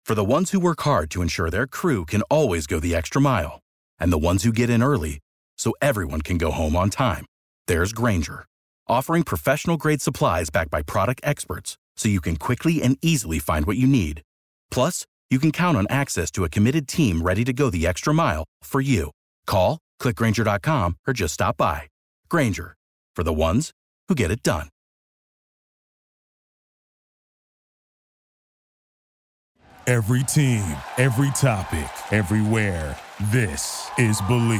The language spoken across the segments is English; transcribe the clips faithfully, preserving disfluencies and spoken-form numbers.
For the ones who work hard to ensure their crew can always go the extra mile, and the ones who get in early so everyone can go home on time, there's Grainger, offering professional-grade supplies backed by product experts so you can quickly and easily find what you need. Plus, you can count on access to a committed team ready to go the extra mile for you. Call, click Grainger dot com, or just stop by. Grainger, for the ones who get it done. Every team, every topic, everywhere. This is Believe.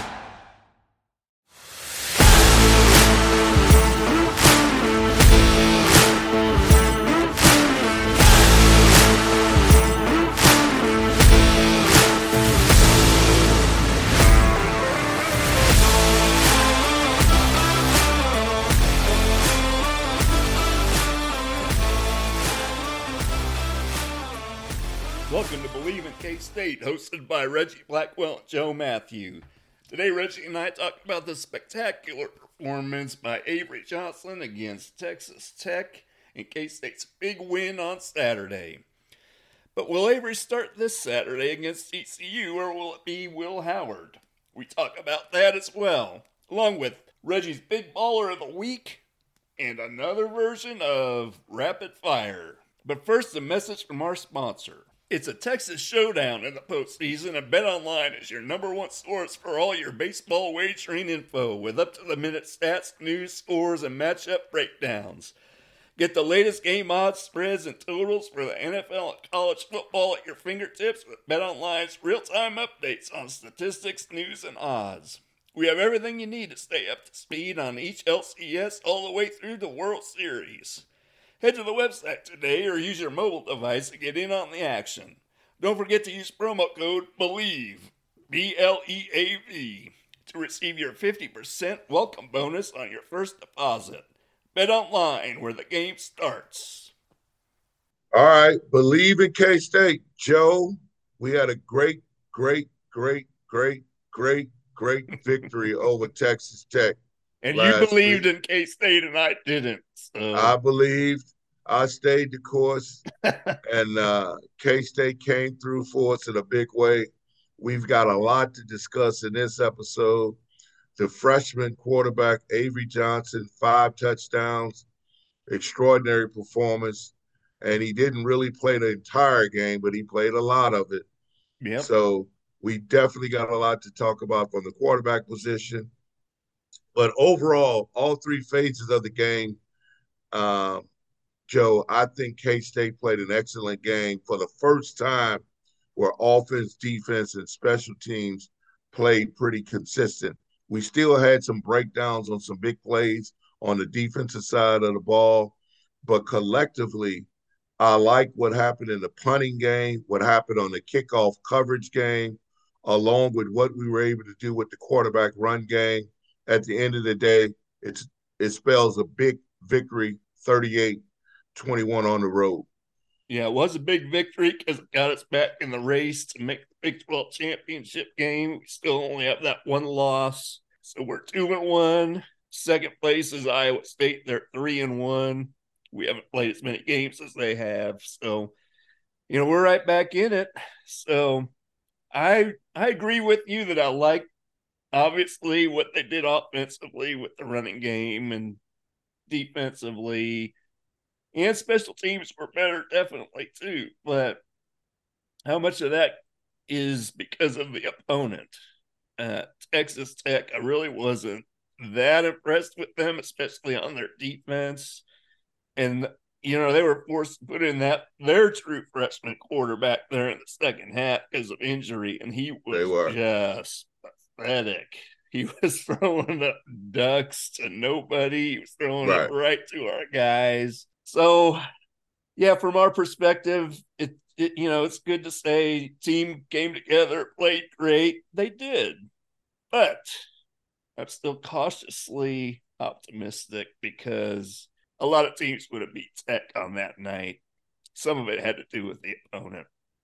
Welcome to Believe in K-State, hosted by Reggie Blackwell and Joe Matthew. Today, Reggie and I talked about the spectacular performance by Avery Johnson against Texas Tech and K-State's big win on Saturday. But will Avery start this Saturday against T C U, or will it be Will Howard? We talk about that as well, along with Reggie's Big Baller of the Week and another version of Rapid Fire. But first, a message from our sponsor. It's a Texas showdown in the postseason, and BetOnline is your number one source for all your baseball wagering info with up-to-the-minute stats, news, scores, and matchup breakdowns. Get the latest game odds, spreads, and totals for the N F L and college football at your fingertips with BetOnline's real-time updates on statistics, news, and odds. We have everything you need to stay up to speed on each L C S all the way through the World Series. Head to the website today or use your mobile device to get in on the action. Don't forget to use promo code BELIEVE, B L E A V, to receive your fifty percent welcome bonus on your first deposit. Bet online where the game starts. All right, Believe in K-State. Joe, we had a great, great, great, great, great, great victory over Texas Tech. And you believed week. in K-State and I didn't. So. I believed. I stayed the course. and uh, K-State came through for us in a big way. We've got a lot to discuss in this episode. The freshman quarterback, Avery Johnson, five touchdowns, extraordinary performance. And he didn't really play the entire game, but he played a lot of it. Yep. So we definitely got a lot to talk about from the quarterback position. But overall, all three phases of the game, um, Joe, I think K-State played an excellent game for the first time where offense, defense, and special teams played pretty consistent. We still had some breakdowns on some big plays on the defensive side of the ball, but collectively, I like what happened in the punting game, what happened on the kickoff coverage game, along with what we were able to do with the quarterback run game. At the end of the day, it's it spells a big victory, thirty-eight twenty-one on the road. Yeah, it was a big victory because it got us back in the race to make the Big twelve championship game. We still only have that one loss, so we're two and one. Second place is Iowa State; they're three and one. We haven't played as many games as they have, so you know we're right back in it. So I I agree with you that I like. Obviously, what they did offensively with the running game and defensively and special teams were better, definitely, too. But how much of that is because of the opponent? Uh, Texas Tech, I really wasn't that impressed with them, especially on their defense. And, you know, they were forced to put in that their true freshman quarterback there in the second half because of injury, and he was just pathetic. He was throwing up ducks to nobody. He was throwing right. it right to our guys. So, yeah, from our perspective, it, it you know, it's good to say team came together, played great. They did. But I'm still cautiously optimistic because a lot of teams would have beat Tech on that night. Some of it had to do with the opponent.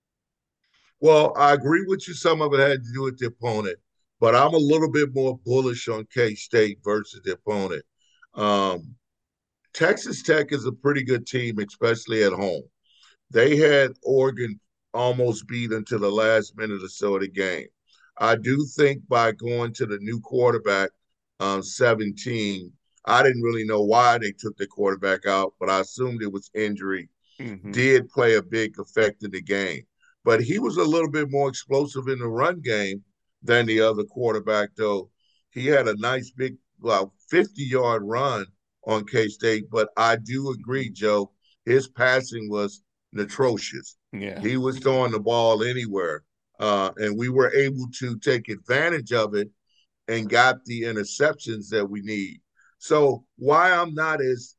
Well, I agree with you. Some of it had to do with the opponent. But I'm a little bit more bullish on K-State versus the opponent. Um, Texas Tech is a pretty good team, especially at home. They had Oregon almost beat until the last minute or so of the game. I do think by going to the new quarterback, um, seventeen, I didn't really know why they took the quarterback out, but I assumed it was injury, Mm-hmm. did play a big effect in the game. But he was a little bit more explosive in the run game than the other quarterback, though. He had a nice big, well, fifty-yard run on K-State, but I do agree, Joe, his passing was atrocious. Yeah. He was throwing the ball anywhere, uh, and we were able to take advantage of it and got the interceptions that we need. So why I'm not as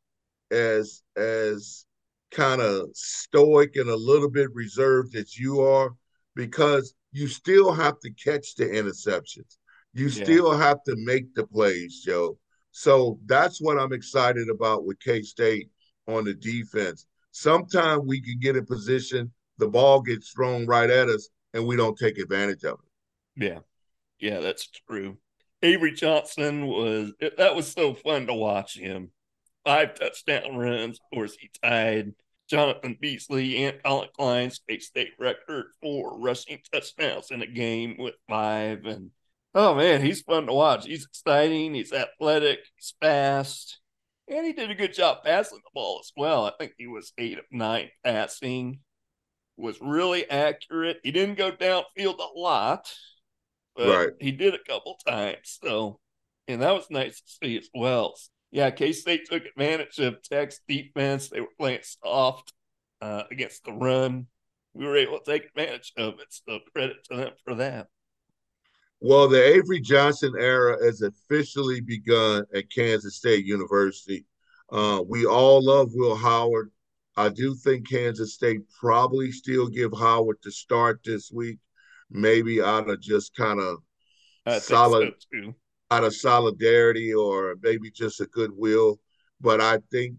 as as kind of stoic and a little bit reserved as you are, because you still have to catch the interceptions. You Yeah. still have to make the plays, Joe. So that's what I'm excited about with K-State on the defense. Sometimes we can get in position, the ball gets thrown right at us, and we don't take advantage of it. Yeah. Yeah, that's true. Avery Johnson was that was so fun to watch him. Five touchdown runs. Of course, he tied Jonathan Beasley and Colin Klein's K-State record for rushing touchdowns in a game with five. And oh man, he's fun to watch. He's exciting. He's athletic. He's fast, and he did a good job passing the ball as well. I think he was eight of nine passing. Was really accurate. He didn't go downfield a lot, but Right. he did a couple times. So, and that was nice to see as well. Yeah, K-State took advantage of Tech's defense. They were playing soft uh, against the run. We were able to take advantage of it, so credit to them for that. Well, the Avery Johnson era has officially begun at Kansas State University. Uh, we all love Will Howard. I do think Kansas State probably still give Howard the start this week, maybe out of just kind of I think solid, so too. out of solidarity or maybe just a goodwill. But I think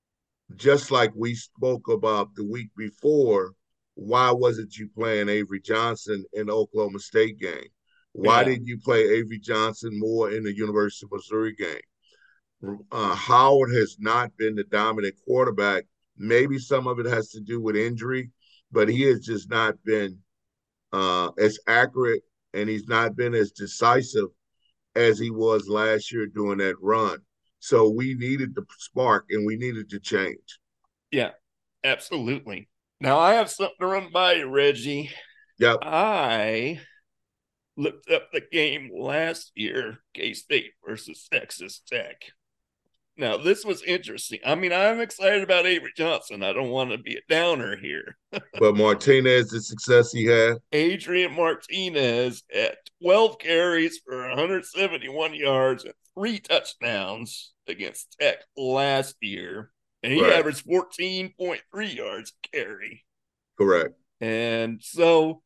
just like we spoke about the week before, why wasn't you playing Avery Johnson in the Oklahoma State game? Why Yeah. didn't you play Avery Johnson more in the University of Missouri game? Uh, Howard has not been the dominant quarterback. Maybe some of it has to do with injury, but he has just not been uh, as accurate and he's not been as decisive as he was last year during that run. So we needed the spark and we needed to change. Yeah, absolutely. Now I have something to run by you, Reggie. Yep. I looked up the game last year, K-State versus Texas Tech. Now, this was interesting. I mean, I'm excited about Avery Johnson. I don't want to be a downer here. But Martinez, the success he had. Adrian Martinez at twelve carries for one hundred seventy-one yards and three touchdowns against Tech last year. And he Right. averaged fourteen point three yards a carry. Correct. And so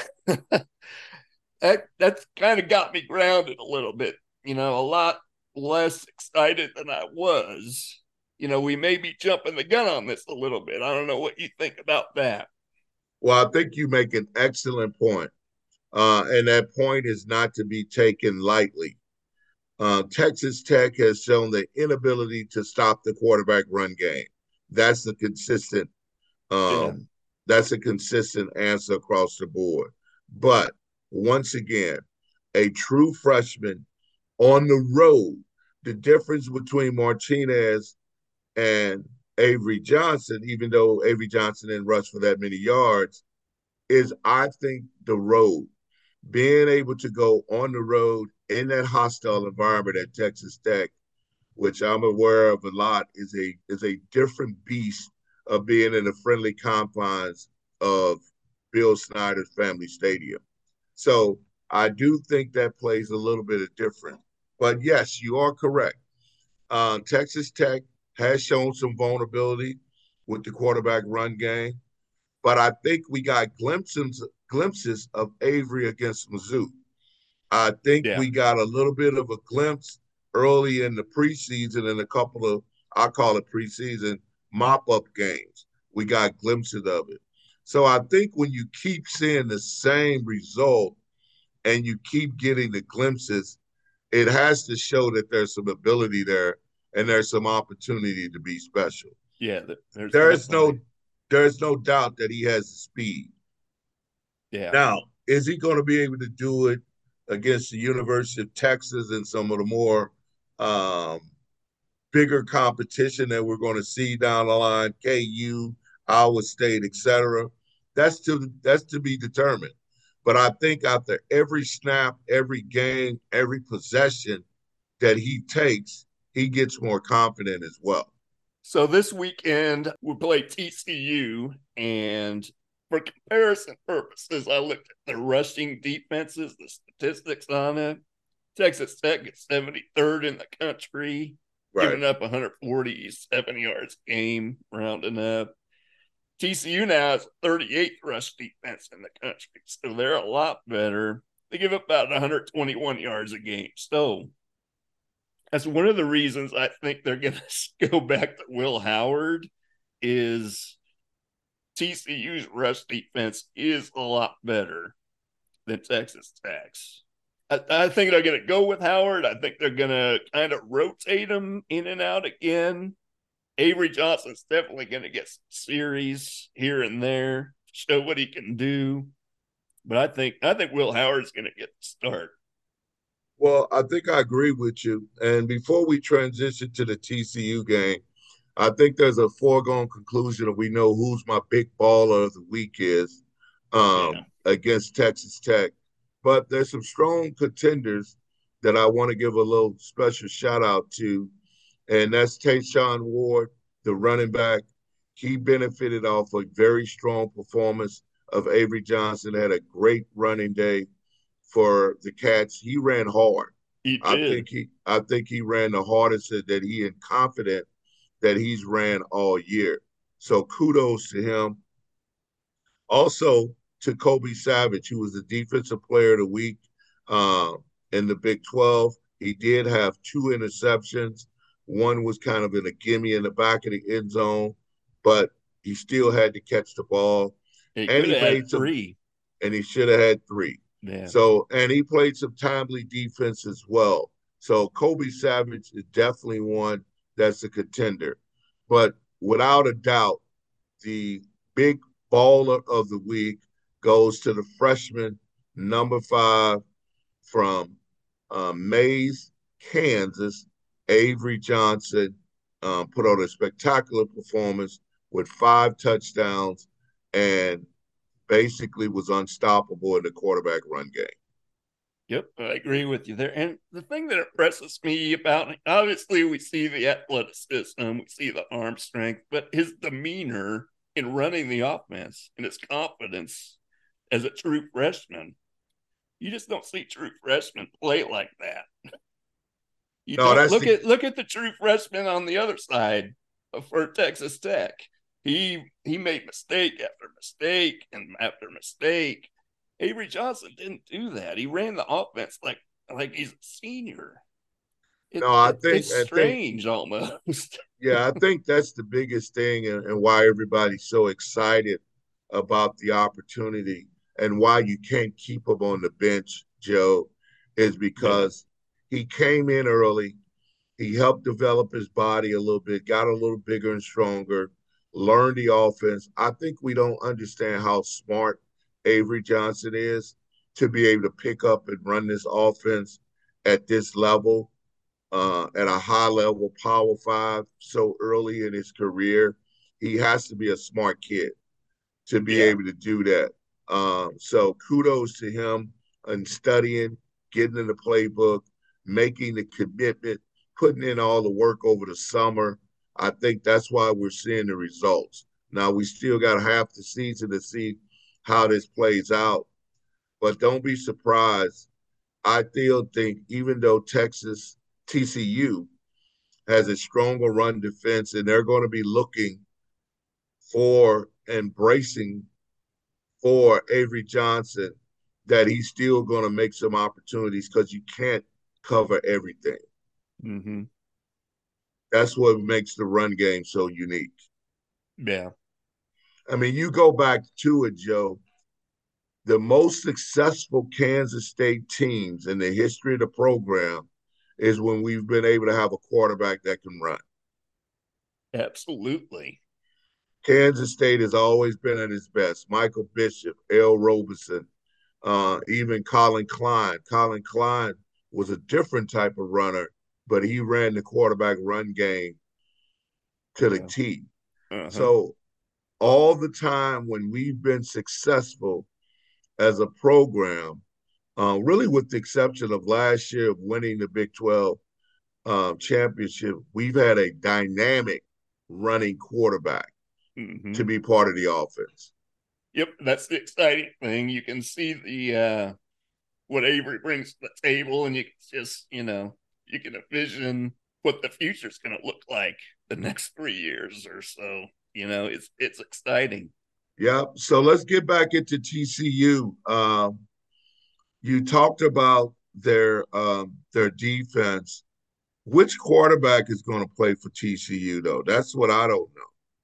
that that's kind of got me grounded a little bit, you know, a lot less excited than I was. You know, we may be jumping the gun on this a little bit. I don't know what you think about that. Well, I think you make an excellent point. Uh, and that point is not to be taken lightly. Uh, Texas Tech has shown the inability to stop the quarterback run game. That's the consistent um, Yeah. that's a consistent answer across the board. But once again, a true freshman on the road, the difference between Martinez and Avery Johnson, even though Avery Johnson didn't rush for that many yards, is I think the road. Being able to go on the road in that hostile environment at Texas Tech, which I'm aware of a lot, is a is a different beast of being in the friendly confines of Bill Snyder's Family Stadium. So I do think that plays a little bit of difference. But yes, you are correct. Uh, Texas Tech has shown some vulnerability with the quarterback run game, but I think we got glimpses glimpses of Avery against Mizzou. I think Yeah. we got a little bit of a glimpse early in the preseason in a couple of, I call it preseason, mop-up games. We got glimpses of it. So I think when you keep seeing the same result and you keep getting the glimpses, it has to show that there's some ability there and there's some opportunity to be special. Yeah. There's There's no definitely- there's no doubt that he has the speed. Yeah. Now, is he going to be able to do it against the University of Texas and some of the more um, bigger competition that we're going to see down the line, K U, Iowa State, et cetera? That's to that's to be determined. But I think after every snap, every game, every possession that he takes, he gets more confident as well. So this weekend we play T C U, and for comparison purposes, I looked at the rushing defenses, the statistics on it. Texas Tech is seventy-third in the country, Right. giving up one hundred forty-seven yards a game, rounding up. T C U now is thirty-eighth rush defense in the country, so they're a lot better. They give up about one hundred twenty-one yards a game. So that's one of the reasons I think they're going to go back to Will Howard is T C U's rush defense is a lot better than Texas Tech's. I, I think they're going to go with Howard. I think they're going to kind of rotate him in and out again. Avery Johnson's definitely going to get some series here and there, show what he can do. But I think I think Will Howard's going to get the start. Well, I think I agree with you. And before we transition to the T C U game, I think there's a foregone conclusion that we know who's my big baller of the week is um, Yeah. against Texas Tech. But there's some strong contenders that I want to give a little special shout out to, and that's Tayshawn Ward, the running back. He benefited off a very strong performance of Avery Johnson, had a great running day for the Cats. He ran hard. He I did. think he I think he ran the hardest that he and confident that he's ran all year. So kudos to him. Also to Kobe Savage, who was the defensive player of the week uh, in the Big twelve. He did have two interceptions. One was kind of in a gimme in the back of the end zone, but he still had to catch the ball. He And could he have made had some, three. and he should have had three. Yeah. So, and he played some timely defense as well. So Kobe Savage is definitely one that's a contender. But without a doubt, the big baller of the week goes to the freshman number five from um, Mays, Kansas, Avery Johnson. Um, put on a spectacular performance with five touchdowns and basically was unstoppable in the quarterback run game. Yep, I agree with you there. And the thing that impresses me about him, obviously we see the athleticism, we see the arm strength, but his demeanor in running the offense and his confidence as a true freshman. You just don't see true freshmen play like that. You No, don't that's look the, at look at the true freshman on the other side for Texas Tech. He he made mistake after mistake and after mistake. Avery Johnson didn't do that. He ran the offense like like he's a senior. It, no. I it think it's I think strange almost. yeah, I think that's the biggest thing and, and why everybody's so excited about the opportunity and why you can't keep him on the bench, Joe, is Yeah. because he came in early. He helped develop his body a little bit, got a little bigger and stronger, learned the offense. I think we don't understand how smart Avery Johnson is to be able to pick up and run this offense at this level, uh, at a high level, power five, so early in his career. He has to be a smart kid to be Yeah. able to do that. Um, so kudos to him and studying, getting in the playbook, making the commitment, putting in all the work over the summer. I think that's why we're seeing the results. Now we still got half the season to see how this plays out, but don't be surprised. I still think even though Texas T C U has a stronger run defense and they're going to be looking for embracing for Avery Johnson, that he's still going to make some opportunities because you can't cover everything. Mm-hmm. That's what makes the run game so unique. Yeah. I mean, you go back to it, Joe. The most successful Kansas State teams in the history of the program is when we've been able to have a quarterback that can run. Absolutely. Kansas State has always been at its best. Michael Bishop, L. Robeson, uh, even Colin Klein. Colin Klein was a different type of runner, but he ran the quarterback run game to the Yeah. T. Uh-huh. So all the time when we've been successful as a program, uh, really with the exception of last year of winning the Big twelve um, championship, we've had a dynamic running quarterback Mm-hmm. to be part of the offense. Yep, that's the exciting thing. You can see the uh, what Avery brings to the table, and you can just, you know, you can envision what the future's going to look like the next three years or so. You know, it's it's exciting. Yep. So let's get back into T C U. Um, you talked about their um, their defense. Which quarterback is going to play for T C U though? That's what I don't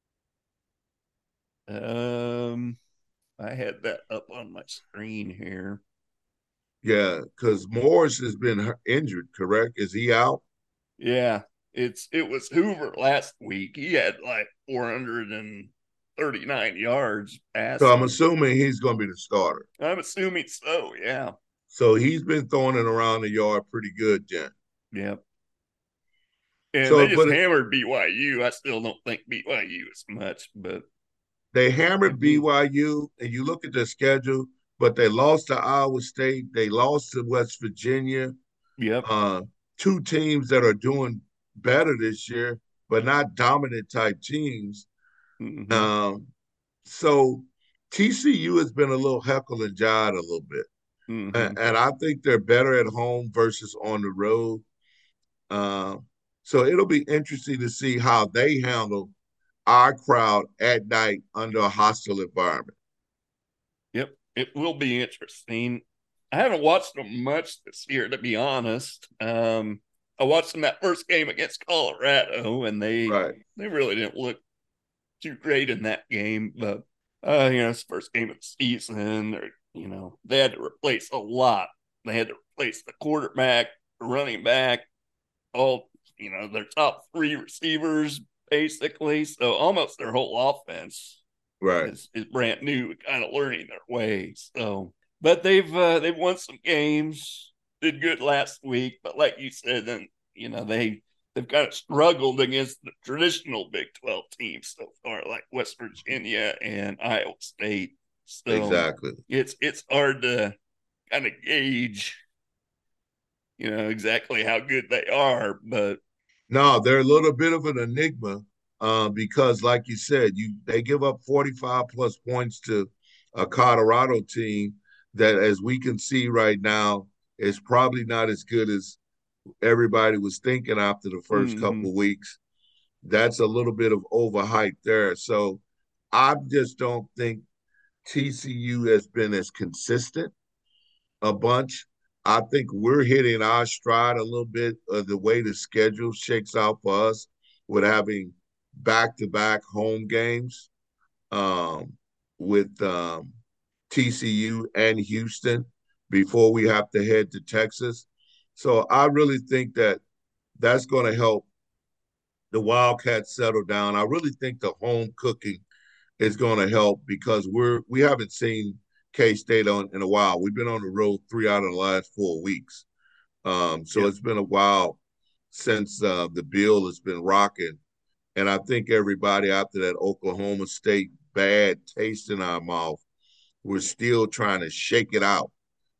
Um, I had that up on my screen here. know. Yeah, because Morris has been injured. Correct? Is he out? Yeah, it's it was Hoover last week. He had like four hundred thirty-nine yards So I'm passing. assuming he's going to be the starter. I'm assuming so. Yeah. So he's been throwing it around the yard pretty good, Jen. Yep. And So, they just but it, hammered B Y U. I still don't think B Y U is much, but they I hammered mean, B Y U, and you look at their schedule, but they lost to Iowa State. They lost to West Virginia. yep. Uh, two teams that are doing better this year, but not dominant type teams. Mm-hmm. Um, so T C U has been a little heckle and jive a little bit. And, Mm-hmm. and I think they're better at home versus on the road. Uh, so it'll be interesting to see how they handle our crowd at night under a hostile environment. Yep. It will be interesting. I haven't watched them much this year, to be honest. Um, I watched them that first game against Colorado, and they Right. they really didn't look too great in that game. But uh, you know, it's the first game of the season. Or you know, they had to replace a lot. They had to replace the quarterback, the running back, all you know, their top three receivers basically. So almost their whole offense Right. is, is brand new, kind of learning their ways. So, but they've uh, they've won some games, did good last week. But like you said, then you know they they've kind of struggled against the traditional Big twelve teams so far, like West Virginia and Iowa State. So Exactly. it's it's hard to kind of gauge, you know, exactly how good they are. But No, they're a little bit of an enigma uh, because, like you said, you they give up forty-five plus points to a Colorado team that, as we can see right now, is probably not as good as everybody was thinking after the first mm-hmm, couple of weeks. That's a little bit of overhype there. So I just don't think T C U has been as consistent a bunch. I think we're hitting our stride a little bit of the way the schedule shakes out for us with having back to back home games um, with um, T C U and Houston before we have to head to Texas. So I really think that that's going to help the Wildcats settle down. I really think the home cooking is going to help because we're we haven't seen K State on in a while. We've been on the road three out of the last four weeks, um, so yep, it's been a while since uh, the bill has been rocking. And I think everybody after that Oklahoma State bad taste in our mouth, we're still trying to shake it out.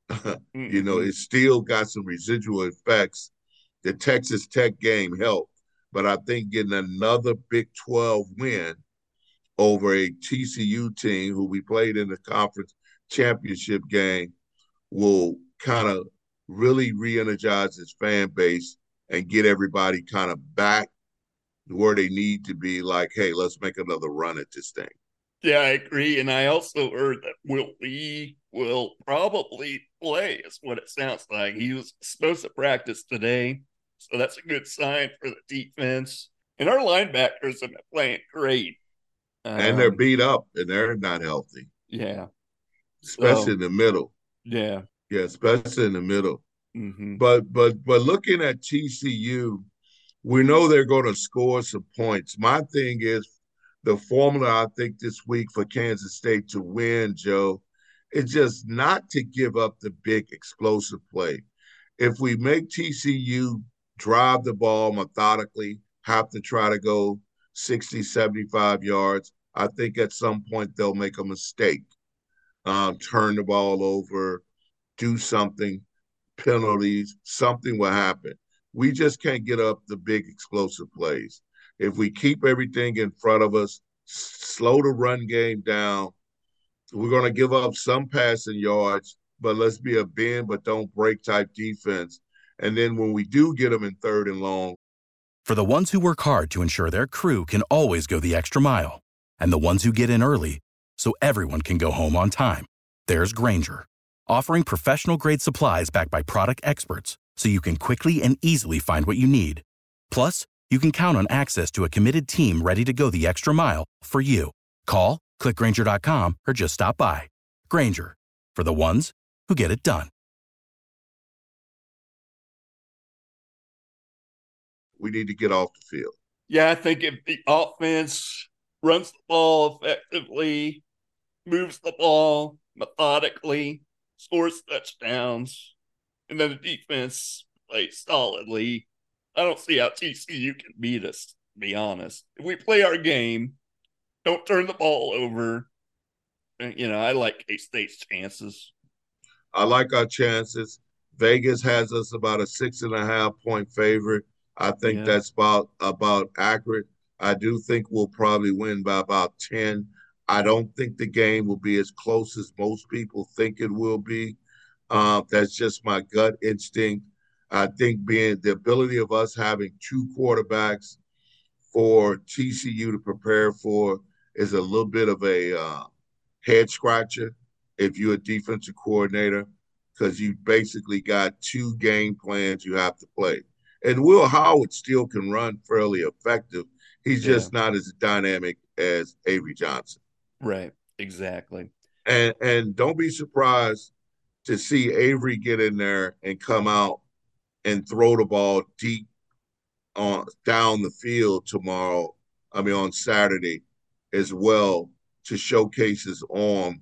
You know, mm-hmm, it's still got some residual effects. The Texas Tech game helped, but I think getting another Big twelve win over a T C U team who we played in the conference championship game will kind of really re-energize his fan base and get everybody kind of back where they need to be like, hey, let's make another run at this thing. yeah, I agree. And I also heard that Will Lee will probably play, is what it sounds like. He was supposed to practice today, so that's a good sign for the defense. And our linebackers have been playing great. And they're Um, beat up and they're not healthy, yeah, especially so in the middle. yeah, Yeah, especially in the middle. mm-hmm, But but but looking at T C U, we know they're going to score some points. My thing is the formula, I think, this week for Kansas State to win, Joe, is just not to give up the big explosive play. If we make T C U drive the ball methodically, have to try to go sixty, seventy-five yards, I think at some point they'll make a mistake, um, turn the ball over, do something, penalties, something will happen. We just can't get up the big explosive plays. If we keep everything in front of us, slow the run game down, we're going to give up some passing yards, but let's be a bend but don't break type defense. And then when we do get them in third and long. For the ones who work hard to ensure their crew can always go the extra mile, and the ones who get in early so everyone can go home on time, there's Grainger, offering professional-grade supplies backed by product experts so you can quickly and easily find what you need. Plus, you can count on access to a committed team ready to go the extra mile for you. Call, click Grainger dot com, or just stop by. Grainger, for the ones who get it done. We need to get off the field. Yeah, I think if the offense runs the ball effectively, moves the ball methodically, scores touchdowns, and then the defense plays solidly, I don't see how T C U can beat us, to be honest. If we play our game, don't turn the ball over, you know, I like K-State's chances. I like our chances. Vegas has us about a six and a half point favorite. I think yeah. that's about about accurate. I do think we'll probably win by about ten. I don't think the game will be as close as most people think it will be. Uh, that's just my gut instinct. I think being the ability of us having two quarterbacks for T C U to prepare for is a little bit of a uh, head scratcher if you're a defensive coordinator, because you basically got two game plans you have to play. And Will Howard still can run fairly effective. He's yeah. just not as dynamic as Avery Johnson. Right, exactly. And and don't be surprised to see Avery get in there and come out and throw the ball deep on down the field tomorrow, I mean on Saturday as well, to showcase his arm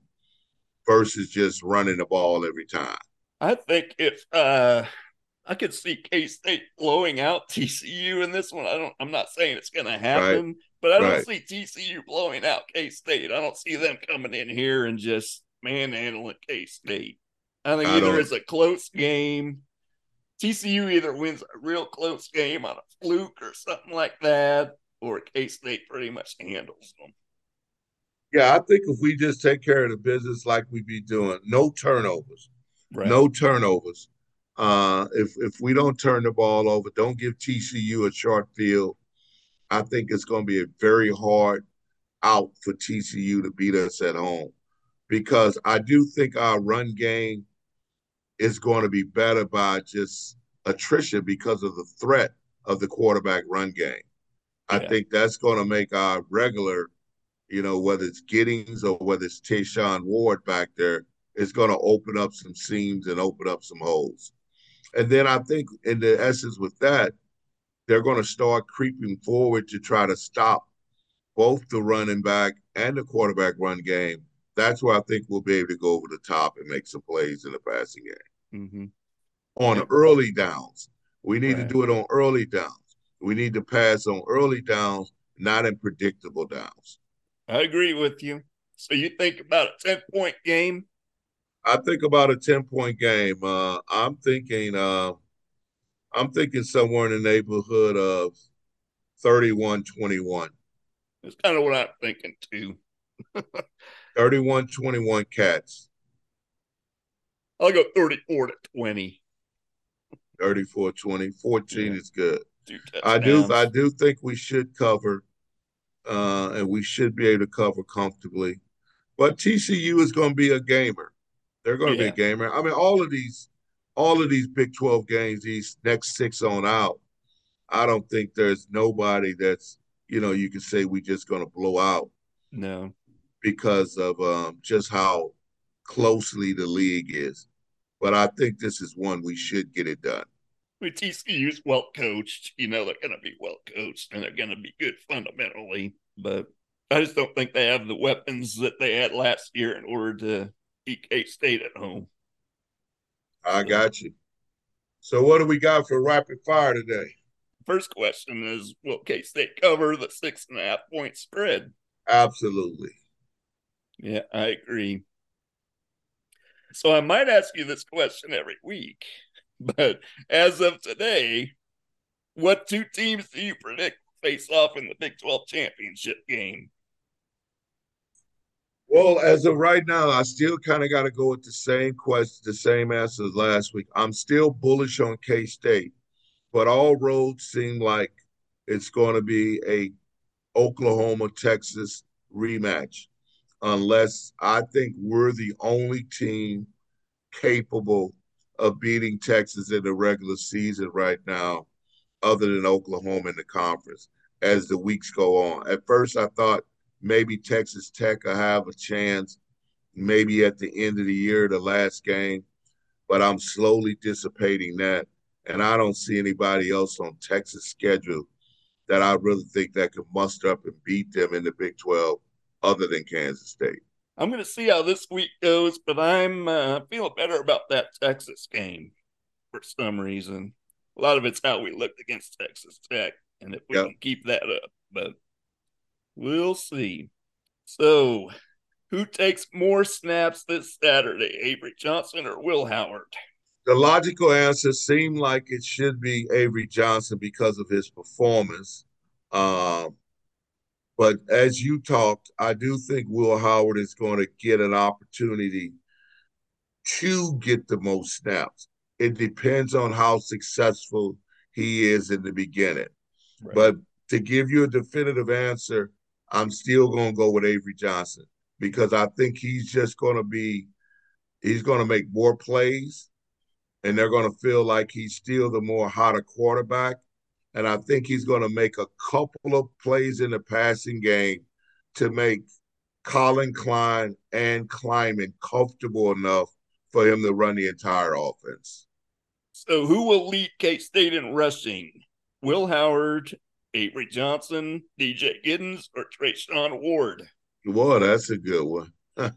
versus just running the ball every time. I think if uh I could see K-State blowing out T C U in this one. I don't. I'm not saying it's going to happen, right. but I don't right. see T C U blowing out K-State. I don't see them coming in here and just manhandling K-State. I think I either don't. it's a close game. T C U either wins a real close game on a fluke or something like that, or K-State pretty much handles them. Yeah, I think if we just take care of the business like we be doing, no turnovers, right. no turnovers. Uh, if if we don't turn the ball over, don't give T C U a short field, I think it's going to be a very hard out for T C U to beat us at home, because I do think our run game is going to be better by just attrition because of the threat of the quarterback run game. I yeah. think that's going to make our regular, you know, whether it's Giddings or whether it's Tayshawn Ward back there, it's going to open up some seams and open up some holes. And then I think in the essence with that, they're going to start creeping forward to try to stop both the running back and the quarterback run game. That's where I think we'll be able to go over the top and make some plays in the passing game. Mm-hmm. On yeah. early downs. We need right. to do it on early downs. We need to pass on early downs, not in predictable downs. I agree with you. So you think about a ten-point game? I think about a ten-point game. Uh, I'm thinking, uh, I'm thinking somewhere in the neighborhood of thirty-one twenty-one. That's kind of what I'm thinking too. thirty-one twenty-one Cats. I'll go thirty-four to twenty. thirty-four twenty. fourteen yeah. is good. I do, I do think we should cover, uh, and we should be able to cover comfortably. But T C U is going to be a gamer. They're going to yeah. be a gamer. I mean, all of these, all of these Big twelve games, these next six on out, I don't think there's nobody that's, you know, you can say we just going to blow out. No. Because of um, just how closely the league is. But I think this is one we should get it done. I mean, T C U's well coached. You know, they're going to be well coached and they're going to be good fundamentally. But I just don't think they have the weapons that they had last year in order to beat K-State at home. I got you. So what do we got for rapid fire today? First question is, will K-State cover the six and a half point spread? Absolutely. Yeah, I agree. So I might ask you this question every week, but as of today, what two teams do you predict face off in the Big twelve championship game? Well, as of right now, I still kind of got to go with the same question, the same answer as last week. I'm still bullish on K-State, but all roads seem like it's going to be a Oklahoma-Texas rematch, unless I think we're the only team capable of beating Texas in the regular season right now, other than Oklahoma in the conference, as the weeks go on. At first, I thought maybe Texas Tech will have a chance, maybe at the end of the year, the last game, but I'm slowly dissipating that. And I don't see anybody else on Texas' schedule that I really think that could muster up and beat them in the Big twelve other than Kansas State. I'm going to see how this week goes, but I'm uh, feeling better about that Texas game for some reason. A lot of it's how we looked against Texas Tech, and if we yep. can keep that up, but we'll see. So, who takes more snaps this Saturday, Avery Johnson or Will Howard? The logical answer seemed like it should be Avery Johnson because of his performance. Um, but as you talked, I do think Will Howard is going to get an opportunity to get the most snaps. It depends on how successful he is in the beginning. Right. But to give you a definitive answer, I'm still going to go with Avery Johnson because I think he's just going to be, he's going to make more plays and they're going to feel like he's still the more hotter quarterback. And I think he's going to make a couple of plays in the passing game to make Colin Klein and Kleiman comfortable enough for him to run the entire offense. So who will lead K-State in rushing? Will Howard, Avery Johnson, D J Giddens, or Treshaun Ward? Well, that's a good one.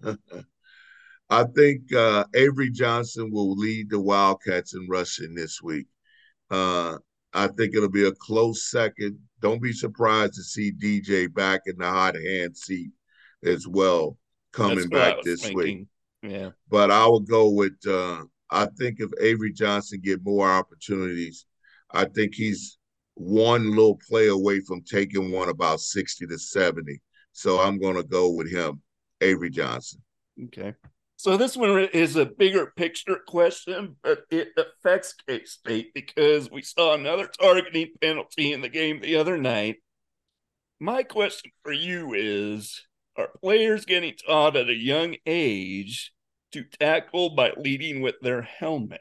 I think uh, Avery Johnson will lead the Wildcats in rushing this week. Uh, I think it'll be a close second. Don't be surprised to see D J back in the hot hand seat as well, coming back this thinking. week. Yeah. But I would go with, uh, I think if Avery Johnson get more opportunities, I think he's one little play away from taking one about sixty to seventy. So I'm going to go with him, Avery Johnson. Okay. So this one is a bigger picture question, but it affects K-State because we saw another targeting penalty in the game the other night. My question for you is, are players getting taught at a young age to tackle by leading with their helmet?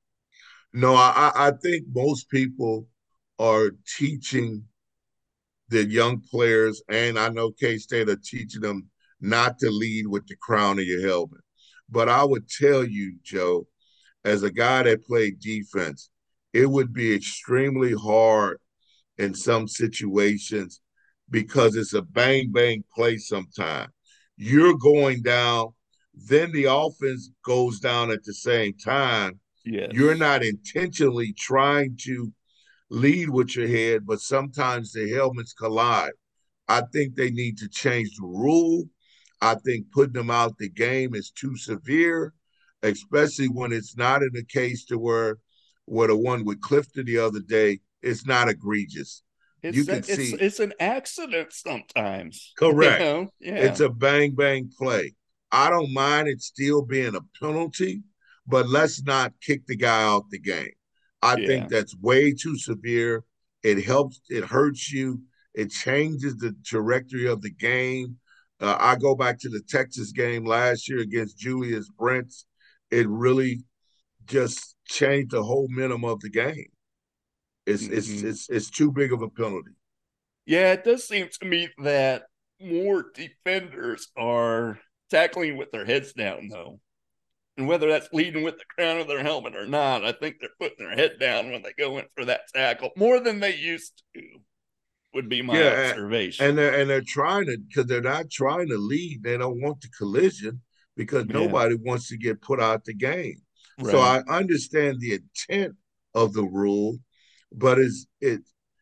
No, I, I think most people are teaching the young players, and I know K-State are teaching them not to lead with the crown of your helmet. But I would tell you, Joe, as a guy that played defense, it would be extremely hard in some situations because it's a bang-bang play sometimes. You're going down, then the offense goes down at the same time. Yes. You're not intentionally trying to lead with your head, but sometimes the helmets collide. I think they need to change the rule. I think putting them out the game is too severe, especially when it's not in the case to where, where the one with Clifton the other day, it's not egregious. It's you a, can it's, see it's an accident sometimes. Correct. You know? Yeah. It's a bang bang play. I don't mind it still being a penalty, but let's not kick the guy out the game. I yeah. think that's way too severe. It helps. It hurts you. It changes the trajectory of the game. Uh, I go back to the Texas game last year against Julius Brents. It really just changed the whole minimum of the game. It's mm-hmm. it's it's it's too big of a penalty. Yeah, it does seem to me that more defenders are tackling with their heads down, though. And whether that's leading with the crown of their helmet or not, I think they're putting their head down when they go in for that tackle more than they used to. would be my yeah, observation. And they're and they're trying to because they're not trying to lead. They don't want the collision because Yeah. nobody wants to get put out the game. Right. So I understand the intent of the rule, but it's it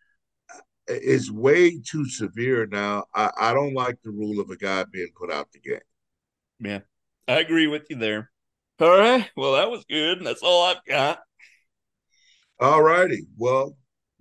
it's way too severe now. I, I don't like the rule of a guy being put out the game. Yeah, I agree with you there. All right. Well, that was good. And that's all I've got. All righty. Well,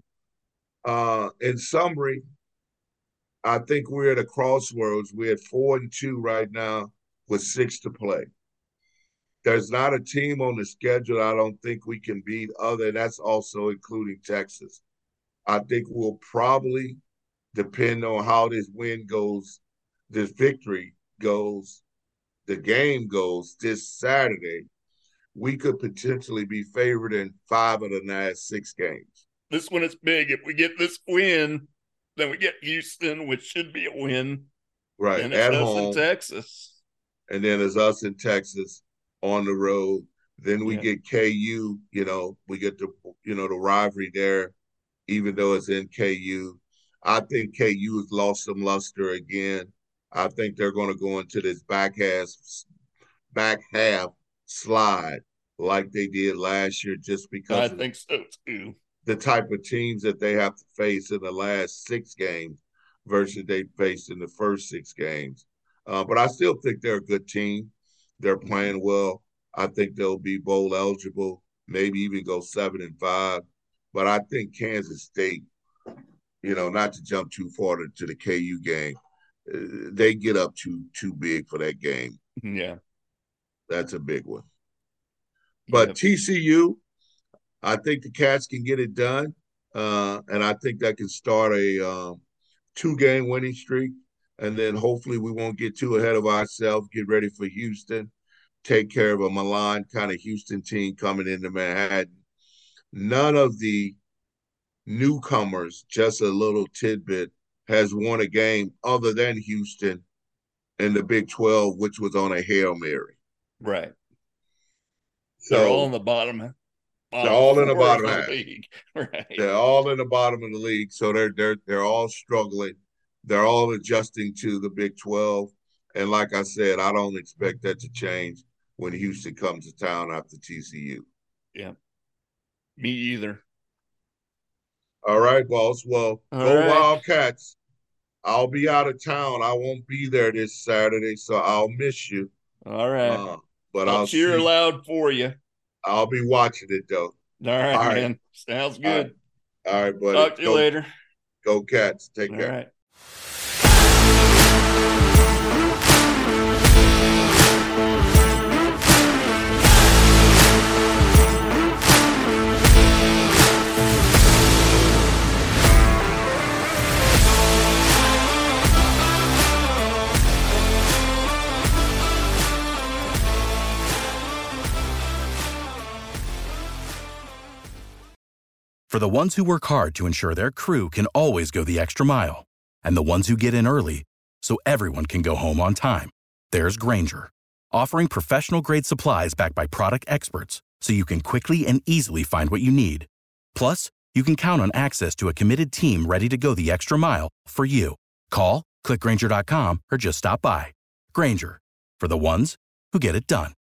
uh, in summary, I think we're at a crossroads. We're at four and two right now with six to play. There's not a team on the schedule I don't think we can beat other, and that's also including Texas. I think we'll probably, depend on how this win goes, this victory goes, the game goes this Saturday, we could potentially be favored in five of the last six games. This one is big. If we get this win, then we get Houston, which should be a win. Right, and it's at us home. in Texas. And then it's us in Texas on the road. Then we Yeah. get K U, you know, we get the, you know, the rivalry there, even though it's in K U. I think K U has lost some luster again. I think they're going to go into this back half, back half slide like they did last year just because I of think so too. the type of teams that they have to face in the last six games versus they faced in the first six games. Uh, but I still think they're a good team. They're playing well. I think they'll be bowl eligible, maybe even go seven and five. But I think Kansas State, you know, not to jump too far to, to the K U game, uh, they get up too too big for that game. Yeah. That's a big one. But Yep. T C U, I think the Cats can get it done, uh, and I think that can start a um, two-game winning streak, and then hopefully we won't get too ahead of ourselves, get ready for Houston, take care of a maligned kind of Houston team coming into Manhattan. None of the newcomers, just a little tidbit, has won a game other than Houston in the Big twelve, which was on a Hail Mary. Right. So They're all in the bottom. They're all in the four of bottom the half. league. Right. They're all in the bottom of the league, so they're they're they're all struggling. They're all adjusting to the Big twelve, and like I said, I don't expect that to change when Houston comes to town after T C U. Yeah, me either. All right, boss. Well, All go right. Wildcats. I'll be out of town. I won't be there this Saturday, so I'll miss you. All right. Uh, but I'll, I'll cheer see. loud for you. I'll be watching it though. All right, All right. man. Sounds All good. right, All right buddy. Talk to you go, later. Go Cats. Take All care. right. For the ones who work hard to ensure their crew can always go the extra mile, and the ones who get in early so everyone can go home on time, there's Grainger, offering professional-grade supplies backed by product experts so you can quickly and easily find what you need. Plus, you can count on access to a committed team ready to go the extra mile for you. Call, click Grainger dot com, or just stop by. Grainger, for the ones who get it done.